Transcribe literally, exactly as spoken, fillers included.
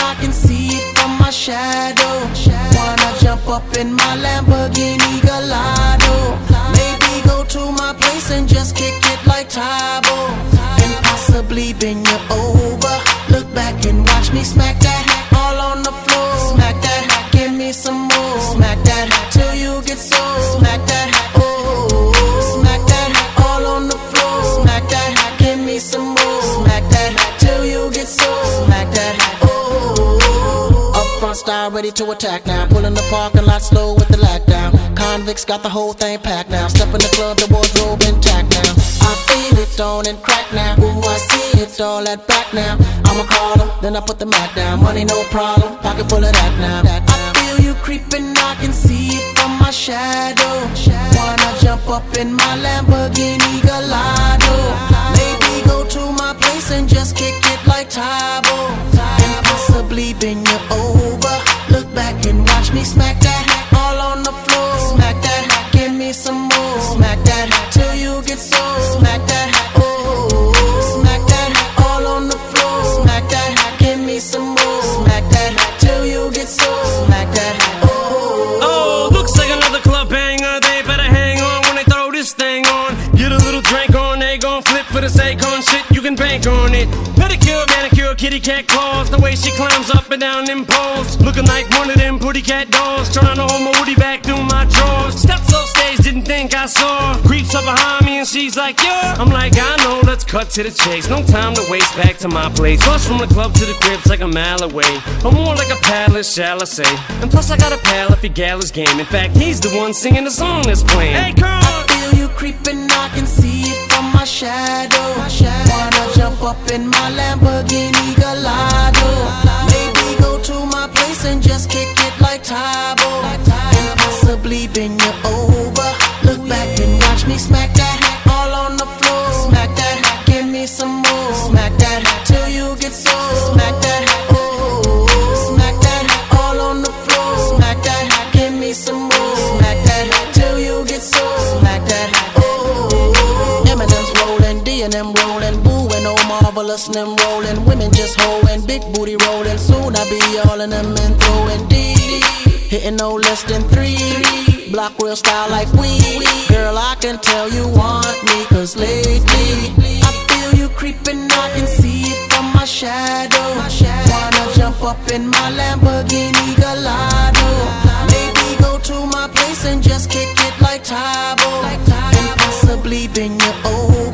I can see it from my shadow. Wanna jump up in my Lamborghini Gallardo. Maybe go to my place and just kick it like Tybo, and possibly bend you over. Look back and watch me smack that all on the floor. Smack that, give me some more. Smack that till you get sore. Smack that, oh, smack that all on the floor. Smack that, give me some more. Smack that till you get sore. Smack that, oh. Up front style, ready to attack now. Pulling the parking lot slow with the lack down. Convicts got the whole thing packed now. Step in the club, the wardrobe intact now. I feel it on and crack now. Ooh, I see it all at back now. I'm a caller, then I put the Mac down. Money no problem, pocket full of that now. I feel you creeping, I can see it from my shadow. Wanna jump up in my Lamborghini Gallardo. Maybe go to my place and just kick it like Tybo, and possibly bend you over. Look back and watch me smack that all on the floor. Smack that, give me some more. Smack that till you get sore. Smack that, oh, smack that all on the floor. Smack that, give me some more. Smack that till you get sore. Smack that, oh. Oh, looks like another club banger. They better hang on when they throw this thing on. Get a little drink on, they gon' flip for the Akon shit. You can bank on it. Pedicure, manicure, kitty cat claws. The way she climbs up and down them poles, looking like one of them pretty cat dolls. Trying to hold my woody back through my drawers. Steps off stage, didn't think I saw. Creeps up behind me and she's like, yeah. I'm like, I know, let's cut to the chase. No time to waste, back to my place. Bus from the club to the crib's like a mile away, or more like a palace, shall I say. And plus I got a pal if he gal is game. In fact, he's the one singing the song that's playing. Hey, girl! I feel you creeping, I can see it from my shadow. Wanna jump up in my Lamborghini Gallardo. Maybe go to my place and just kick it like Tybo, and possibly bend you over. Look back and watch me smack that all on the floor. Smack that, give me some more. Smack that till you get sore. Smack that, oh, smack that all on the floor. Smack that, give me some more. Smack that till you get sore. Smack that, oh. Eminem's rolling, D and M rolling, Boo and Oh Marvelous and them rolling. Women just hoeing, big booty rolling. Soon I be all in them and throwing D. Hitting no less than three. Block real style like we. Girl, I can tell you want me, cause lately I feel you creeping, I can see it from my shadow. Wanna jump up in my Lamborghini Gallardo. Maybe go to my place and just kick it like Tybo, and possibly bend you over.